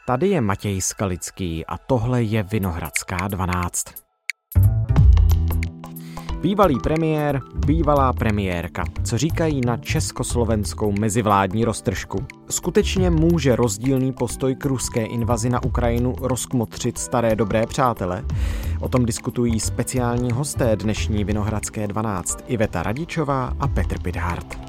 Tady je Matěj Skalický a tohle je Vinohradská 12. Bývalý premiér, bývalá premiérka. Co říkají na československou mezivládní roztržku? Skutečně může rozdílný postoj k ruské invazi na Ukrajinu rozkmotřit staré dobré přátele? O tom diskutují speciální hosté dnešní Vinohradské 12 Iveta Radičová a Petr Pithart.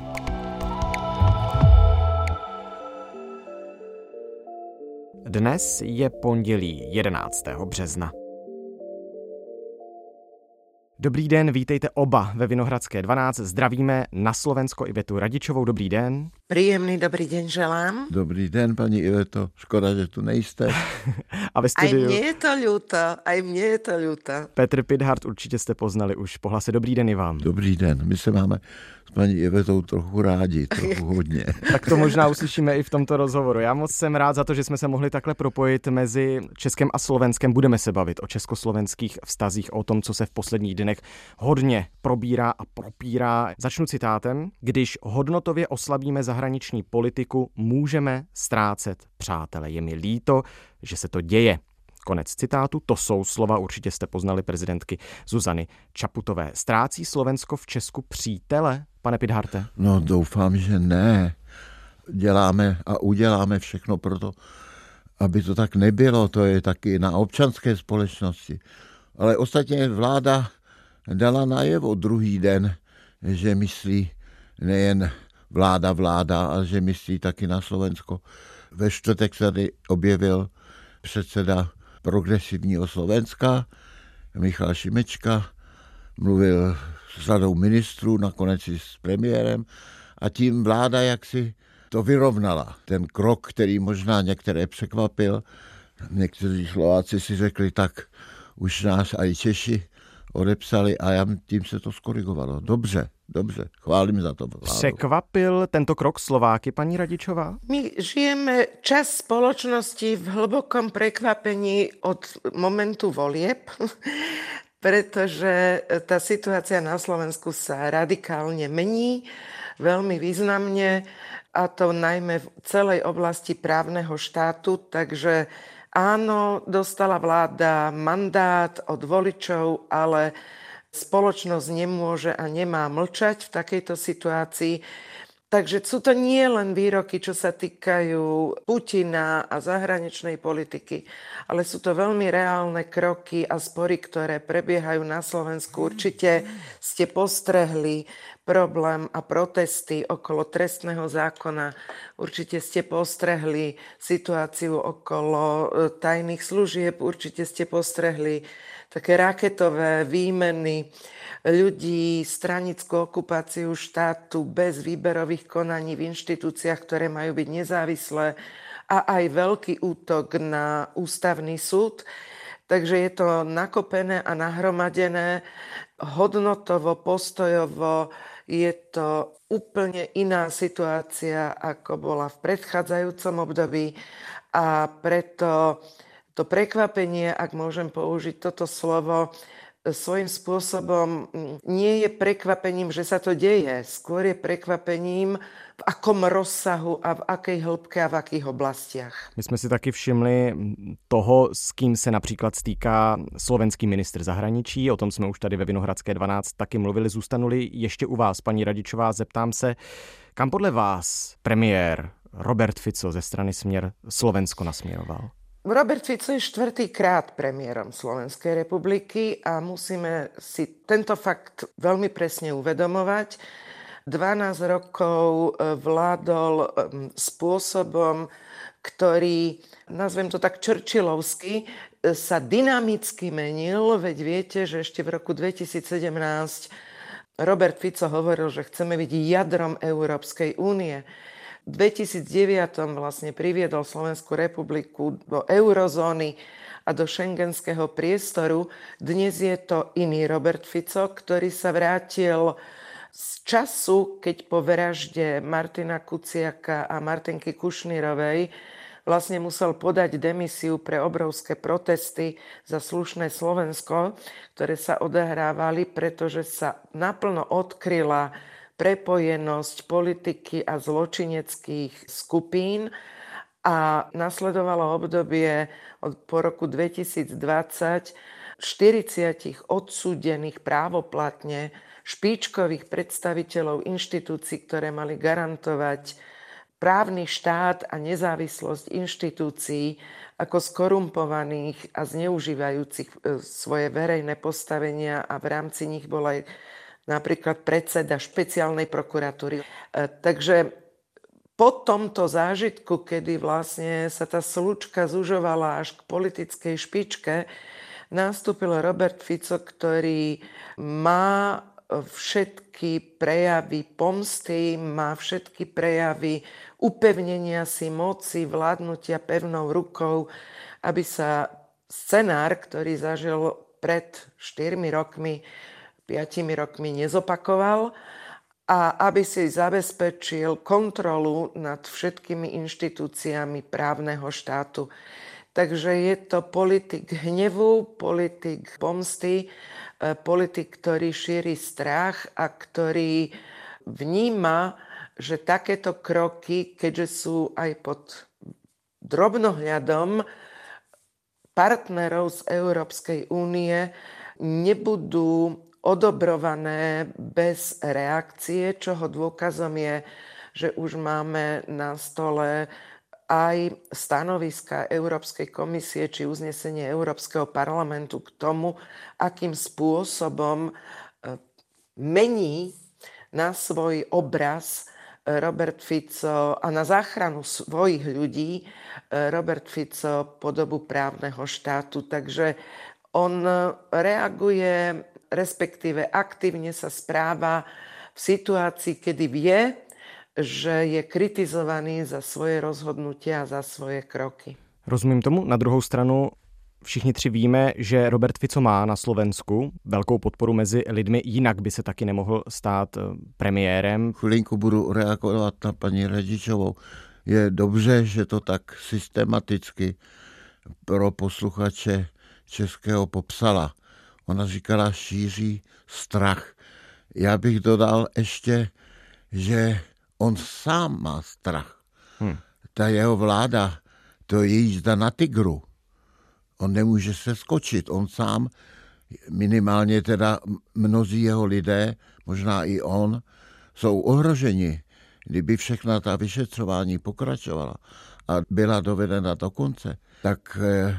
Dnes je pondělí 11. března. Dobrý den, vítejte oba ve Vinohradské 12. Zdravíme na Slovensko Ivetu Radičovou. Dobrý den. Príjemný dobrý deň želám. Dobrý den, paní Iveto. Škoda, že tu nejste. A ve studiu... Aj mne je to ľúto. Petr Pithart, určitě jste poznali už po hlase. Dobrý den i vám. Dobrý den. My se máme s paní Ivetou trochu rádi, trochu hodně. Tak to možná uslyšíme i v tomto rozhovoru. Já moc jsem rád za to, že jsme se mohli takhle propojit mezi Českem a Slovenskem. Budeme se bavit o československých vztazích, o tom, co se v posledních dnech hodně probírá a propírá. Začnu citátem. Když hodnotově oslabíme zahraniční politiku, můžeme ztrácet přátele. Je mi líto, že se to děje. Konec citátu, to jsou slova, určitě jste poznali prezidentky Zuzany Čaputové. Ztrácí Slovensko v Česku přítele, pane Pitharte? No doufám, že ne. Děláme a uděláme všechno pro to, aby to tak nebylo. To je taky na občanské společnosti. Ale ostatně vláda dala najevo druhý den, že myslí nejen vláda, ale že myslí taky na Slovensko. Ve čtvrtek se tady objevil předseda Progresivního Slovenska, Michal Šimečka, mluvil s řadou ministrů, nakonec i s premiérem a tím vláda jaksi to vyrovnala. Ten krok, který možná některé překvapil, někteří Slováci si řekli, tak už nás i Češi odepsali a tím se to skorigovalo. Dobře, chválím za to. Překvapil tento krok Slováky, paní Radičová? My žijeme čas spoločnosti v hlbokom prekvapení od momentu volieb, pretože tá situácia na Slovensku sa radikálne mení, veľmi významne, a to najmä v celej oblasti právneho štátu, takže áno, dostala vláda mandát od voličov, ale spoločnosť nemôže a nemá mlčať v takejto situácii. Takže sú to nie len výroky, čo sa týkajú Putina a zahraničnej politiky, ale sú to veľmi reálne kroky a spory, ktoré prebiehajú na Slovensku. Určite ste postrehli problém a protesty okolo trestného zákona. Určite ste postrehli situáciu okolo tajných služieb. Určite ste postrehli také raketové výmeny ľudí, stranickú okupáciu štátu bez výberových konaní v inštitúciách, ktoré majú byť nezávislé, a aj veľký útok na ústavný súd. Takže je to nakopené a nahromadené. Hodnotovo, postojovo je to úplne iná situácia, ako bola v predchádzajúcom období, a preto to prekvapenie, ak môžem použiť toto slovo, svojím spôsobom nie je prekvapením, že sa to deje. Skôr je prekvapením, v akom rozsahu a v akej hĺbke a v akých oblastiach. My jsme si taky všimli toho, s kým se například stýká slovenský ministr zahraničí. O tom jsme už tady ve Vinohradské 12 taky mluvili. Zůstanu-li ještě u vás, paní Radičová, zeptám se, kam podle vás premiér Robert Fico ze strany Smer Slovensko nasměroval? Robert Fico je 4. krát premiérom Slovenskej republiky a musíme si tento fakt veľmi presne uvedomovať. 12 rokov vládol spôsobom, ktorý, nazvem to tak Churchillovsky, sa dynamicky menil. Veď viete, že ešte v roku 2017 Robert Fico hovoril, že chceme byť jadrom Európskej únie. V 2009 vlastne priviedol Slovenskú republiku do eurozóny a do šengenského priestoru. Dnes je to iný Robert Fico, ktorý sa vrátil z času, keď po vražde Martina Kuciaka a Martinky Kušnírovej vlastne musel podať demisiu pre obrovské protesty za slušné Slovensko, ktoré sa odohrávali, pretože sa naplno odkryla prepojenosť politiky a zločineckých skupín A nasledovalo obdobie po roku 2020 40 odsúdených právoplatne špičkových predstaviteľov inštitúcií, ktoré mali garantovať právny štát a nezávislosť inštitúcií ako skorumpovaných a zneužívajúcich svoje verejné postavenia, a v rámci nich bol aj napríklad predseda špeciálnej prokuratúry. Takže po tomto zážitku, kedy vlastne sa tá slučka zužovala až k politickej špičke, nastúpil Robert Fico, ktorý má všetky prejavy pomsty, má všetky prejavy upevnenia si moci, vládnutia pevnou rukou, aby sa scenár, ktorý zažil pred 4 rokmi, 5 rokmi nezopakoval, a aby si zabezpečil kontrolu nad všetkými inštitúciami právneho štátu. Takže je to politik hnevu, politik pomsty, politik, ktorý šíri strach a ktorý vníma, že takéto kroky, keďže sú aj pod drobnohľadom partnerov z Európskej únie, nebudú odobrované bez reakcie, čoho dôkazom je, že už máme na stole aj stanoviska Európskej komisie či uznesenie Európskeho parlamentu k tomu, akým spôsobom mení na svoj obraz Robert Fico a na záchranu svojich ľudí Robert Fico podobu právneho štátu. Takže on reaguje, respektíve aktívne sa správa v situácii, kedy vie, že je kritizovaný za svoje rozhodnutia a za svoje kroky. Rozumím tomu. Na druhou stranu všichni tři víme, že Robert Fico má na Slovensku velkou podporu mezi lidmi, jinak by se taky nemohl stát premiérem. Chvilinku budu reagovat na paní Radičovou. Je dobře, že to tak systematicky pro posluchače českého popsala. Ona říkala, šíří strach. Já bych dodal ještě, že on sám má strach. Ta jeho vláda, to je jízda na tygru. On nemůže se skočit. On sám, minimálně teda mnozí jeho lidé, možná i on, jsou ohroženi. Kdyby všechna ta vyšetřování pokračovala a byla dovedena do konce, tak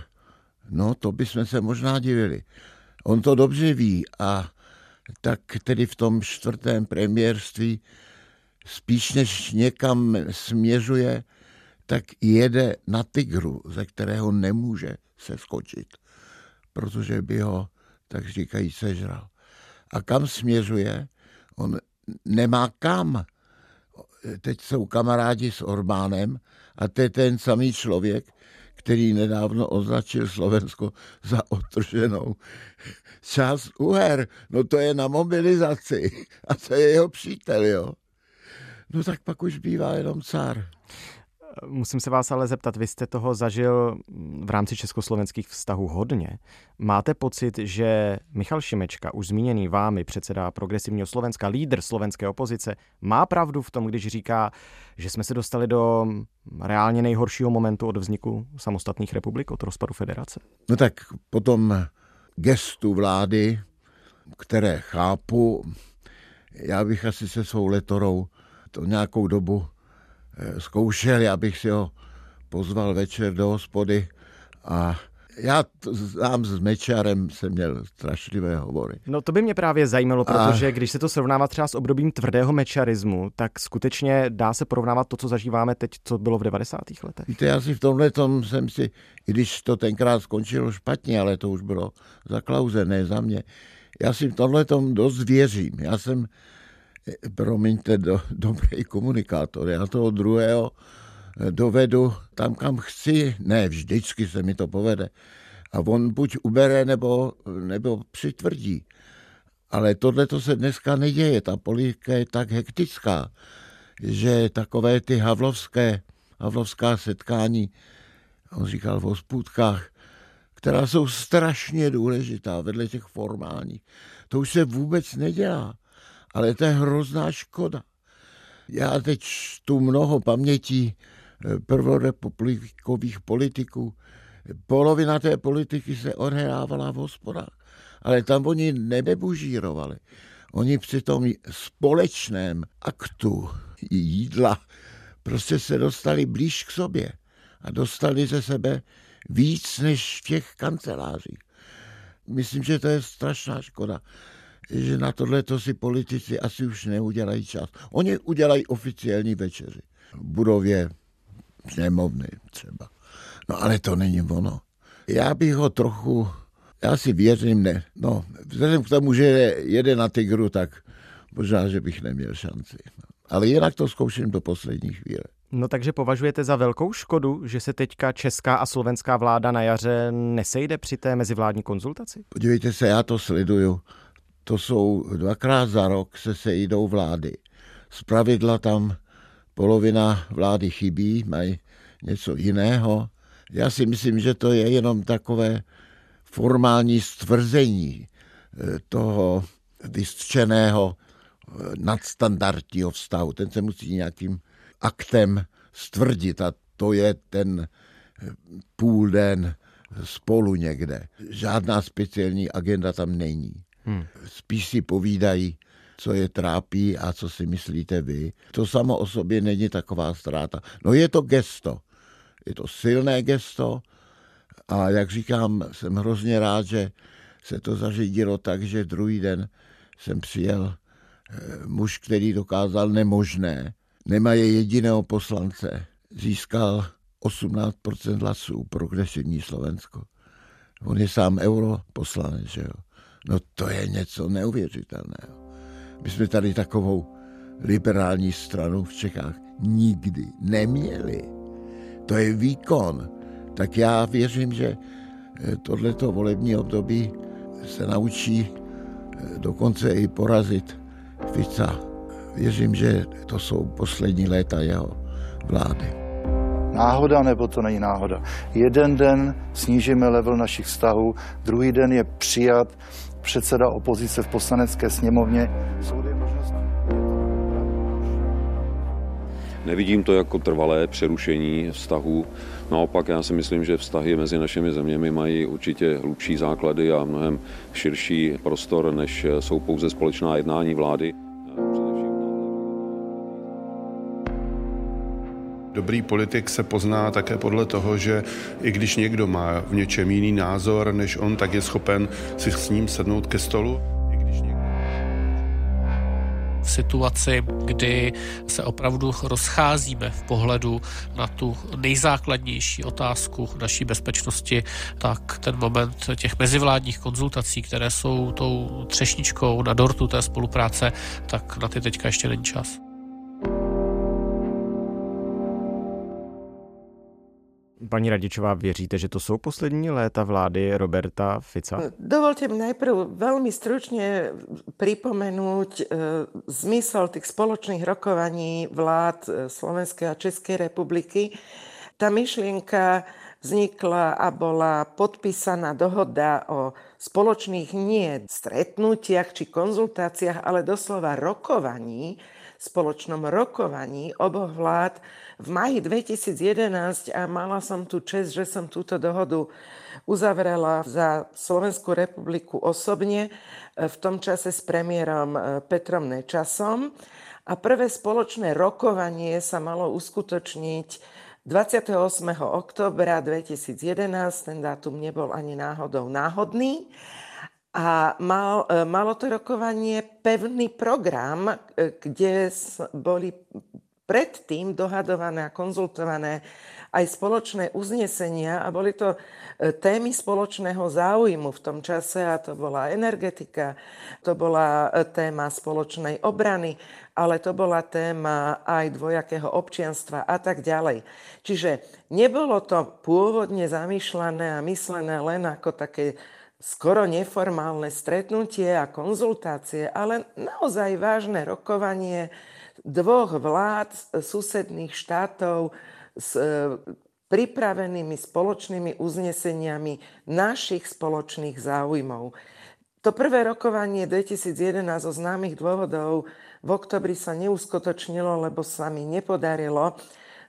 no, to bychom se možná divili. On to dobře ví a tak tedy v tom 4. premiérství spíš než někam směřuje, tak jede na tygru, ze kterého nemůže se skočit, protože by ho, tak říkají, sežral. A kam směřuje? On nemá kam. Teď jsou kamarádi s Orbánem a to je ten samý člověk, který nedávno označil Slovensko za odtrženou část Uher. No to je na mobilizaci a to je jeho přítel, jo. No tak pak už bývá jenom cár. Musím se vás ale zeptat, vy jste toho zažil v rámci československých vztahů hodně. Máte pocit, že Michal Šimečka, už zmíněný vámi, předseda Progresivního Slovenska, lídr slovenské opozice, má pravdu v tom, když říká, že jsme se dostali do reálně nejhoršího momentu od vzniku samostatných republik, od rozpadu federace? No tak potom gestu vlády, které chápu, já bych asi se svou letorou to nějakou dobu zkoušel, já bych si ho pozval večer do hospody a já znám s Mečiarem, jsem měl strašlivé hovory. No to by mě právě zajímalo, protože když se to srovnává třeba s obdobím tvrdého mečarismu, tak skutečně dá se porovnávat to, co zažíváme teď, co bylo v 90. letech. Víte, já si v tomhletom jsem si, i když to tenkrát skončilo špatně, ale to už bylo za Klause, ne za mě, já si v tomhletom dost věřím. Já jsem, promiňte, dobrý komunikátor. Já toho druhého dovedu tam, kam chci. Ne, vždycky se mi to povede. A on buď ubere, nebo přitvrdí. Ale tohle to se dneska neděje. Ta politika je tak hektická, že takové ty havlovská setkání, on říkal v hospůdkách, která jsou strašně důležitá vedle těch formálních. To už se vůbec nedělá. Ale to je hrozná škoda. Já teď tu mnoho pamětí prvorepublikových politiků. Polovina té politiky se odehrávala v hospodách, ale tam oni nebebužírovali. Oni při tom společném aktu jídla prostě se dostali blíž k sobě a dostali ze sebe víc než v těch kancelářích. Myslím, že to je strašná škoda, že na tohleto si politici asi už neudělají čas. Oni udělají oficiální večeři v budově sněmovny třeba. No ale to není ono. Já bych ho trochu, já si věřím, vzhledem k tomu, že jede na tygru, tak možná, že bych neměl šanci. Ale jinak to zkouším do poslední chvíle. No takže považujete za velkou škodu, že se teďka česká a slovenská vláda na jaře nesejde při té mezivládní konzultaci? Podívejte se, já to sleduju. To jsou 2krát za rok se sejdou vlády. Zpravidla tam polovina vlády chybí, mají něco jiného. Já si myslím, že to je jenom takové formální stvrzení toho vyřčeného nadstandardního vztahu. Ten se musí nějakým aktem stvrdit a to je ten půl den spolu někde. Žádná speciální agenda tam není. Spíš si povídají, co je trápí a co si myslíte vy. To samo o sobě není taková ztráta. No je to gesto. Je to silné gesto a jak říkám, jsem hrozně rád, že se to zařídilo tak, že druhý den jsem přijel muž, který dokázal nemožné. Nemají jediného poslance. Získal 18% hlasů Progresivní Slovensko. On je sám europoslanec, že jo. No to je něco neuvěřitelného. My jsme tady takovou liberální stranu v Čechách nikdy neměli. To je výkon. Tak já věřím, že tohleto volební období se naučí dokonce i porazit Fica. Věřím, že to jsou poslední léta jeho vlády. Náhoda nebo to není náhoda? Jeden den snížíme level našich vztahů, druhý den je přijat předseda opozice v poslanecké sněmovně. Jsou dvě možnosti. Nevidím to jako trvalé přerušení vztahů. Naopak já si myslím, že vztahy mezi našimi zeměmi mají určitě hlubší základy a mnohem širší prostor, než jsou pouze společná jednání vlády. Dobrý politik se pozná také podle toho, že i když někdo má v něčem jiný názor než on, tak je schopen si s ním sednout ke stolu. V situaci, kdy se opravdu rozcházíme v pohledu na tu nejzákladnější otázku naší bezpečnosti, tak ten moment těch mezivládních konzultací, které jsou tou třešničkou na dortu té spolupráce, tak na ty teďka ještě není čas. Paní Radičová, věříte, že to jsou poslední léta vlády Roberta Fica? Dovolte mi najprv veľmi stručne pripomenúť zmysel tých spoločných rokovaní vlád Slovenskej a Českej republiky. Tá myšlienka vznikla a bola podpísaná dohoda o spoločných nie stretnutiach či konzultáciách, ale doslova spoločnom rokovaní oboch vlád v máji 2011 a mala som tu čest, že som túto dohodu uzavrela za Slovenskú republiku osobne, v tom čase s premiérom Petrom Nečasom. A prvé spoločné rokovanie sa malo uskutočniť 28. októbra 2011, ten dátum nebol ani náhodou náhodný. A malo to rokovanie pevný program, kde boli predtým dohadované a konzultované aj spoločné uznesenia a boli to témy spoločného záujmu v tom čase a to bola energetika, to bola téma spoločnej obrany, ale to bola téma aj dvojakého občianstva a tak ďalej. Čiže nebolo to pôvodne zamýšľané a myslené len ako také skoro neformálne stretnutie a konzultácie, ale naozaj vážne rokovanie dvoch vlád susedných štátov s pripravenými spoločnými uzneseniami našich spoločných záujmov. To prvé rokovanie 2011 zo známych dôvodov v oktobri sa neuskutočnilo, lebo sa mi nepodarilo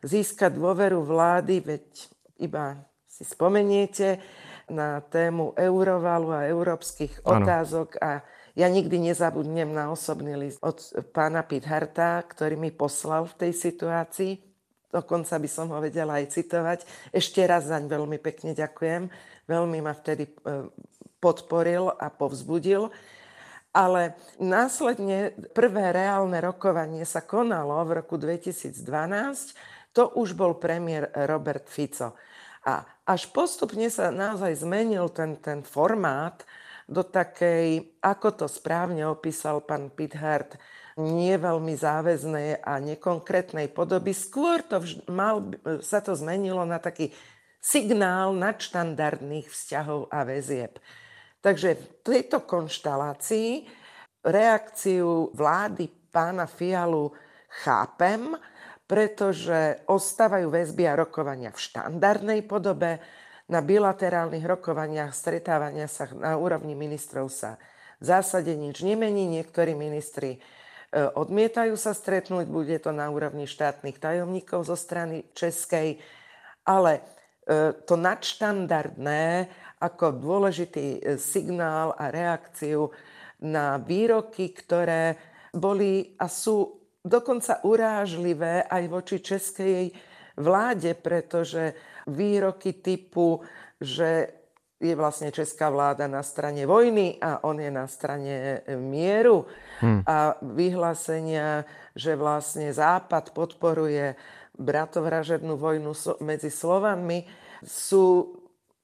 získať dôveru vlády, veď iba si spomeniete na tému eurovalu a európskych otázok a ja nikdy nezabudnem na osobný list od pána Pithardta, ktorý mi poslal v tej situácii. Dokonca by som ho vedela aj citovať. Ešte raz zaň veľmi pekne ďakujem. Veľmi ma vtedy podporil a povzbudil. Ale následne prvé reálne rokovanie sa konalo v roku 2012. To už bol premiér Robert Fico. A až postupne sa naozaj zmenil ten formát do takej, ako to správne opísal pán Pithardt, nie veľmi záväznej a nekonkrétnej podoby. Skôr sa to zmenilo na taký signál nadštandardných vzťahov a väzieb. Takže v tejto konštalácii reakciu vlády pána Fialu chápem, pretože ostávajú väzby a rokovania v štandardnej podobe. Na bilaterálnych rokovaniach, stretávania sa na úrovni ministrov sa v zásade nič nemení. Niektorí ministri odmietajú sa stretnúť, bude to na úrovni štátnych tajomníkov zo strany českej, ale to nadštandardné ako dôležitý signál a reakciu na výroky, ktoré boli a sú dokonca urážlivé aj voči českej vláde, pretože výroky typu, že je vlastne česká vláda na strane vojny a on je na strane mieru a vyhlásenia, že vlastne Západ podporuje bratovražednú vojnu medzi Slovanmi, sú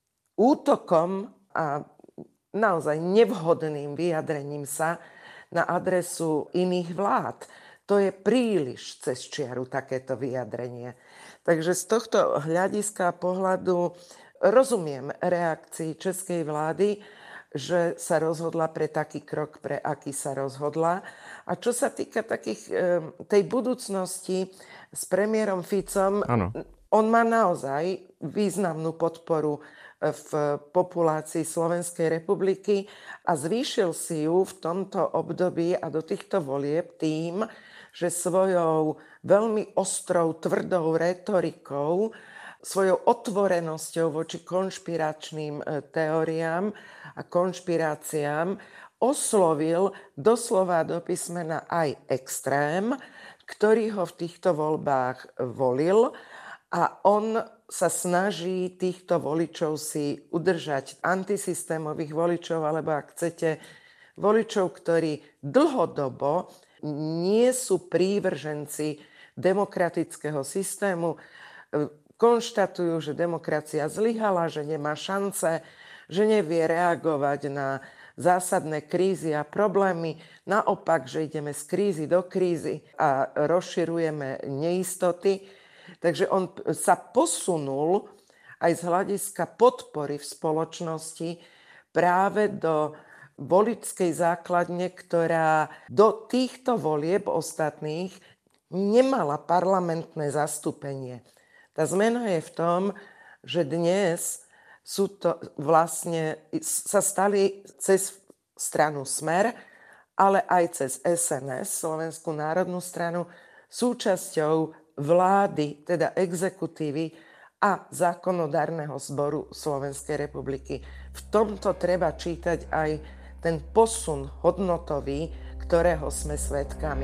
útokom a naozaj nevhodným vyjadrením sa na adresu iných vlád. To je príliš cez čiaru takéto vyjadrenie. Takže z tohto hľadiska pohľadu rozumiem reakcii českej vlády, že sa rozhodla pre taký krok, pre aký sa rozhodla. A čo sa týka tej budúcnosti s premiérom Ficom, on má naozaj významnú podporu v populácii Slovenskej republiky a zvýšil si ju v tomto období a do týchto volieb tým, že svojou veľmi ostrou, tvrdou retorikou, svojou otvorenosťou voči konšpiračným teóriám a konšpiráciám oslovil doslova do písmena aj extrém, ktorý ho v týchto voľbách volil a on sa snaží týchto voličov si udržať, antisystémových voličov, alebo ak chcete, voličov, ktorí dlhodobo nie sú prívrženci demokratického systému, konštatujú, že demokracia zlyhala, že nemá šance, že nevie reagovať na zásadné krízy a problémy. Naopak, že ideme z krízy do krízy a rozširujeme neistoty. Takže on sa posunul aj z hľadiska podpory v spoločnosti práve do voličskej základne, ktorá do týchto volieb ostatných nemala parlamentné zastúpenie. Tá zmena je v tom, že dnes sa stali cez stranu Smer, ale aj cez SNS, Slovenskú národnú stranu, súčasťou vlády, teda exekutívy a zákonodárneho zboru Slovenskej republiky. V tomto treba čítať aj ten posun hodnotový, ktorého sme svedkami.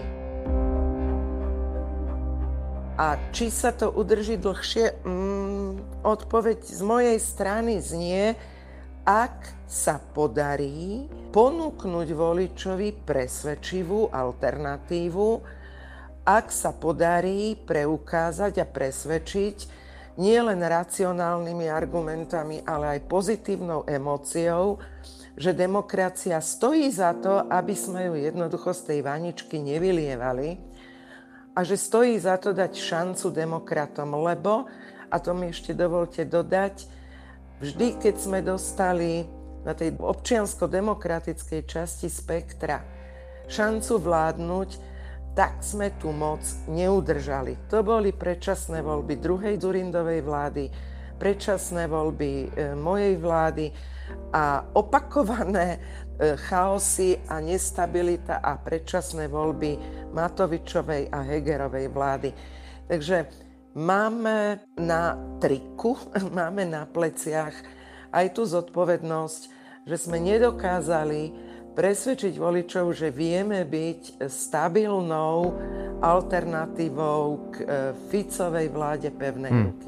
A či sa to udrží dlhšie? Odpoveď z mojej strany znie, ak sa podarí ponúknuť voličovi presvedčivú alternatívu, ak sa podarí preukázať a presvedčiť nielen racionálnymi argumentami, ale aj pozitívnou emóciou, že demokracia stojí za to, aby sme ju jednoducho z tej vaničky nevylievali a že stojí za to dať šancu demokratom, lebo, a to mi ešte dovolte dodať, vždy, keď sme dostali na tej občiansko-demokratickej časti spektra šancu vládnuť, tak sme tú moc neudržali. To boli predčasné voľby druhej Dzurindovej vlády, predčasné voľby mojej vlády a opakované chaosy a nestabilita a predčasné voľby Matovičovej a Hegerovej vlády. Takže máme na triku, máme na pleciach aj tú zodpovednosť, že sme nedokázali presvedčiť voličov, že vieme byť stabilnou alternatívou k Ficovej vláde pevnej ruky.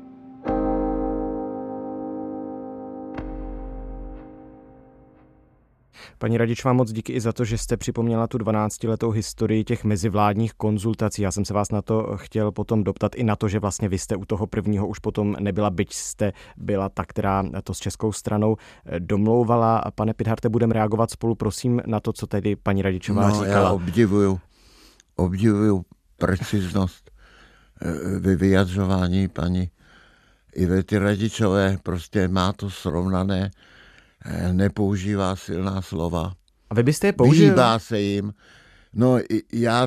Paní Radičová, moc díky i za to, že jste připomněla tu 12letou historii těch mezivládních konzultací. Já jsem se vás na to chtěl potom doptat i na to, že vlastně vy jste u toho prvního už potom nebyla, byť jste byla ta, která to s českou stranou domlouvala. Pane Pitharte, budeme reagovat spolu, prosím, na to, co tedy paní Radičová říkala. Já obdivuju preciznost ve vyjadřování paní Ivety Radičové. Prostě má to srovnané, nepoužívá silná slova. A vy byste je použil? Vyhýbá se jim. No, já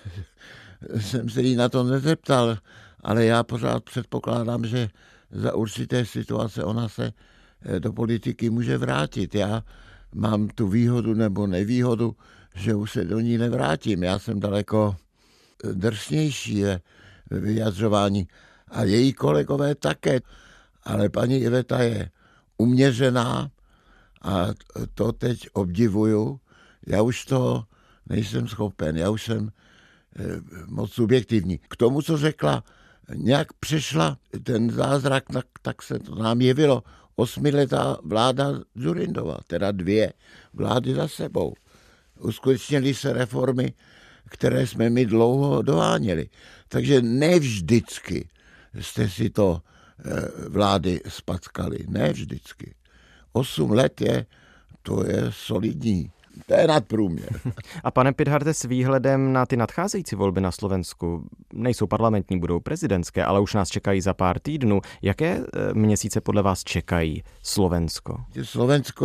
jsem se jí na to nezeptal, ale já pořád předpokládám, že za určité situace ona se do politiky může vrátit. Já mám tu výhodu nebo nevýhodu, že už se do ní nevrátím. Já jsem daleko drsnější ve vyjadřování a její kolegové také. Ale paní Iveta je uměřená a to teď obdivuju. Já už to nejsem schopen, já už jsem moc subjektivní. K tomu, co řekla, nějak přešla ten zázrak, tak se to nám jevilo. 8letá vláda Dzurindova, teda 2 vlády za sebou. Uskutečnily se reformy, které jsme my dlouho doháněli. Takže ne vždycky jste si to vlády spackali. Ne vždycky. 8 let to je solidní. To je nadprůměr. A pane Pitharte, s výhledem na ty nadcházející volby na Slovensku, nejsou parlamentní, budou prezidentské, ale už nás čekají za pár týdnů. Jaké měsíce podle vás čekají Slovensko? Slovensko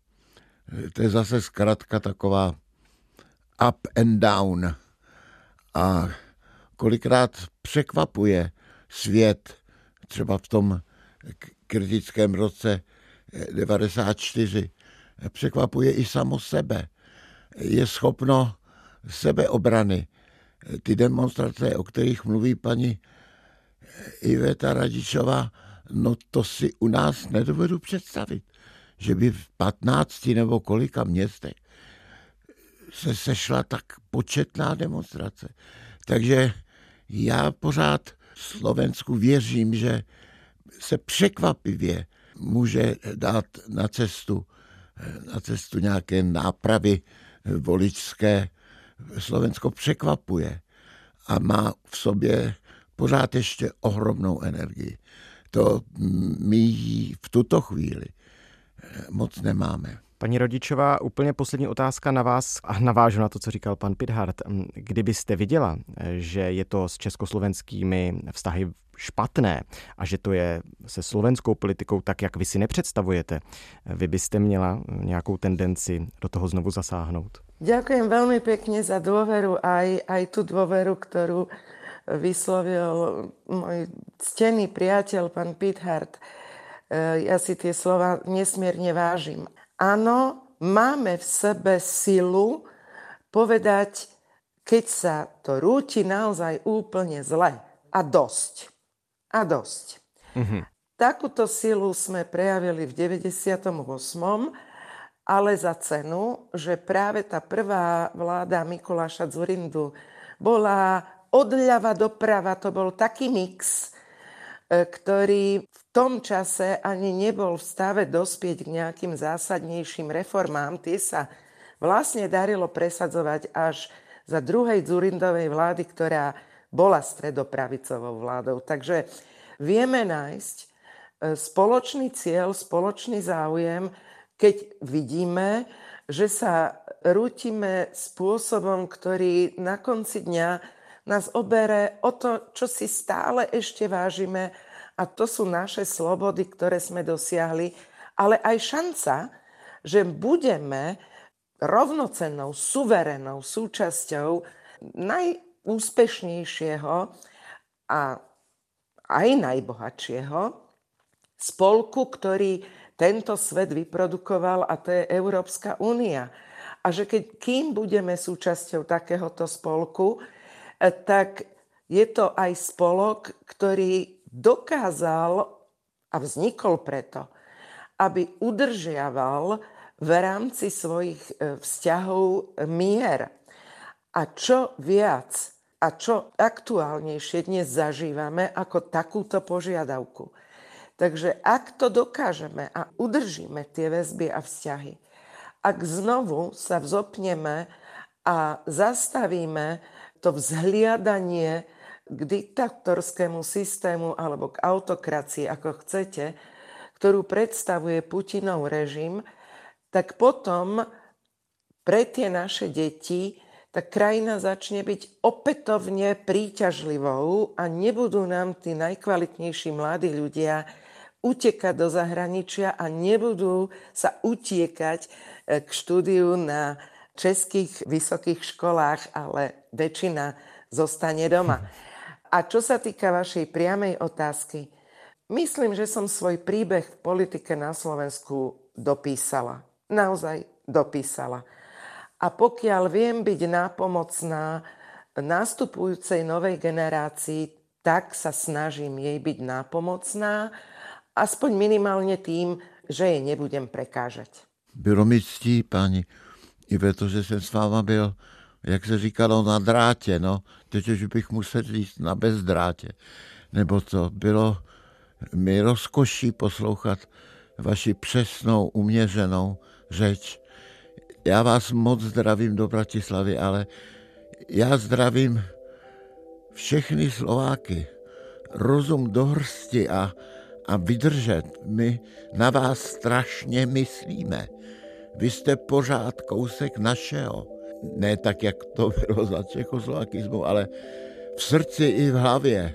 to je zase zkratka taková up and down. A kolikrát překvapuje svět, třeba v tom kritickém roce 94, překvapuje i samo sebe. Je schopno sebeobrany. Ty demonstrace, o kterých mluví paní Iveta Radičová, no to si u nás nedovedu představit, že by v 15 nebo kolika městech se sešla tak početná demonstrace. Takže já pořád Slovensku věřím, že se překvapivě může dát na cestu nějaké nápravy voličské. Slovensko překvapuje a má v sobě pořád ještě ohromnou energii. To my ji v tuto chvíli moc nemáme. Paní Radičová, úplně poslední otázka na vás a navážu na to, co říkal pan Pithart. Kdybyste viděla, že je to s československými vztahy špatné a že to je se slovenskou politikou tak, jak vy si nepředstavujete, vy byste měla nějakou tendenci do toho znovu zasáhnout? Ďakujem veľmi pekne za dôveru, aj tú dôveru, ktorú vyslovil môj ctený priateľ, pán Pithart. Ja si tie slova nesmierne vážim. Áno, máme v sebe silu povedať, keď sa to rúti naozaj úplne zle. A dosť. A dosť. Mm-hmm. Takúto silu sme prejavili v 98., ale za cenu, že práve tá prvá vláda Mikuláša Dzurindu bola odľava doprava, to bol taký mix, ktorý v tom čase ani nebol v stave dospieť k nejakým zásadnejším reformám. Tie sa vlastne darilo presadzovať až za druhej Dzurindovej vlády, ktorá bola stredopravicovou vládou. Takže vieme nájsť spoločný cieľ, spoločný záujem, keď vidíme, že sa rútime spôsobom, ktorý na konci dňa nás obere o to, čo si stále ešte vážime, a to sú naše slobody, ktoré sme dosiahli, ale aj šanca, že budeme rovnocennou, suverénnou súčasťou najúspešnejšieho a aj najbohatšieho spolku, ktorý tento svet vyprodukoval, a to je Európska únia. A že kým budeme súčasťou takéhoto spolku, tak Je to aj spolok, ktorý dokázal a vznikol preto, aby udržiaval v rámci svojich vzťahov mier. A čo viac a čo aktuálnejšie dnes zažívame ako takúto požiadavku. Takže ak to dokážeme a udržíme tie väzby a vzťahy, ak znovu sa vzopneme a zastavíme to vzhliadanie k diktatorskému systému alebo k autokracii, ako chcete, ktorú predstavuje Putinov režim, tak potom pre tie naše deti tá krajina začne byť opätovne príťažlivou a nebudú nám tí najkvalitnejší mladí ľudia utekať do zahraničia a nebudú sa utiekať k štúdiu na českých vysokých školách, ale väčšina zostane doma. A čo sa týka vašej priamej otázky, myslím, že som svoj príbeh v politike na Slovensku dopísala. Naozaj dopísala. A pokiaľ viem byť nápomocná nastupujúcej novej generácii, tak sa snažím jej byť nápomocná, aspoň minimálne tým, že jej nebudem prekážať. Bylo mi ctí, paní Iveto, že jsem s váma byl, jak se říkalo, na drátě, no. Teď už bych musel říct na bezdrátě. Nebo to bylo mi rozkoší poslouchat vaši přesnou, uměřenou řeč. Já vás moc zdravím do Bratislavy, ale já zdravím všechny Slováky. Rozum do hrsti a vydržet. My na vás strašně myslíme. Vy jste pořád kousek našeho. Ne tak, jak to bylo za čechoslovakismu, ale v srdci i v hlavě.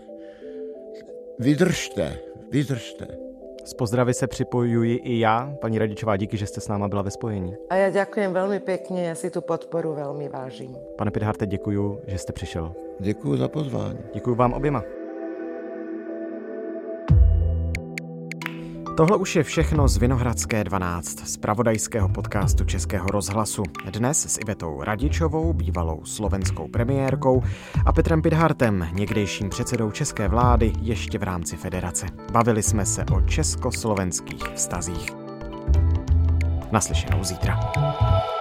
Vydržte, vydržte. S pozdravy se připojuji i já. Paní Radičová, díky, že jste s náma byla ve spojení. A ja ďakujem veľmi pekne, ja si tú podporu veľmi vážim. Pane Pitharte, děkuju, že jste přišel. Děkuju za pozvání. Děkuju vám oběma. Tohle už je všechno z Vinohradské 12, z pravodajského podcastu Českého rozhlasu. Dnes s Ivetou Radičovou, bývalou slovenskou premiérkou, a Petrem Pithartem, někdejším předsedou české vlády ještě v rámci federace. Bavili jsme se o československých vztazích. Naslyšenou zítra.